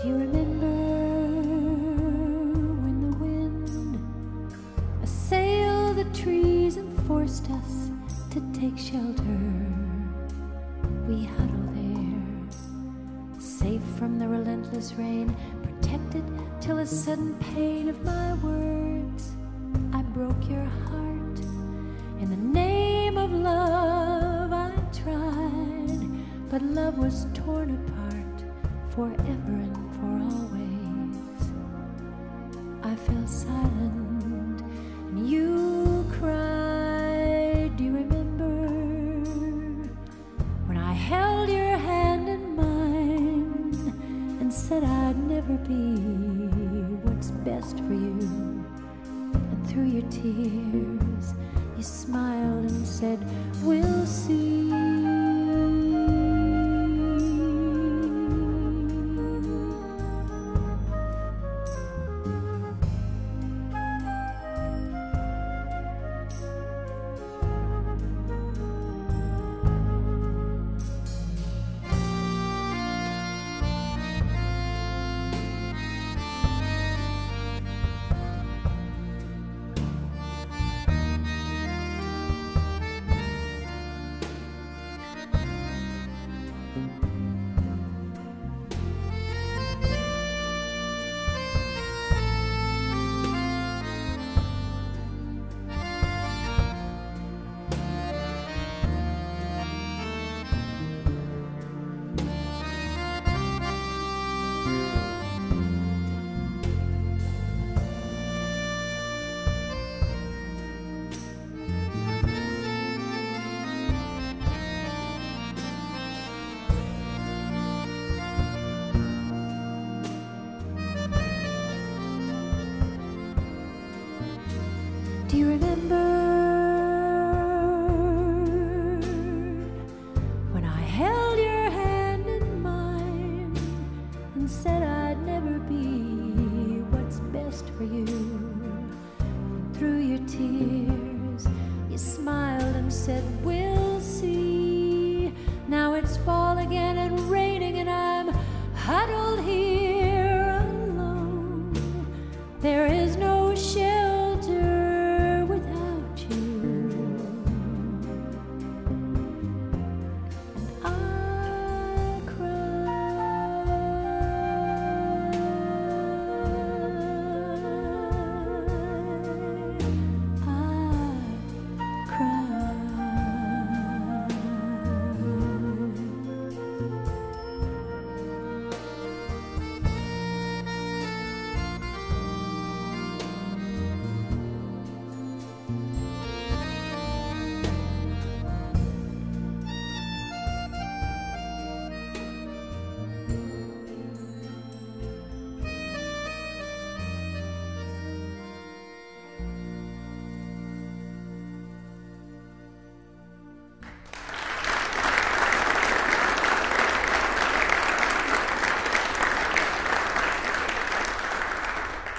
Do you remember when the wind assailed the trees and forced us to take shelter? We huddled there, safe from the relentless rain, protected till the sudden pain of my words. I broke your heart. In the name of love I tried, but love was torn apart forever and for always. I fell silent and you cried. Do you remember when I held your hand in mine and said I'd never be what's best for you? And through your tears you smiled and said, we'll see. Do you remember when I held your hand in mine and said I'd never be what's best for you? Through your tears you smiled and said, we'll see. Now it's fall again and raining and I'm huddled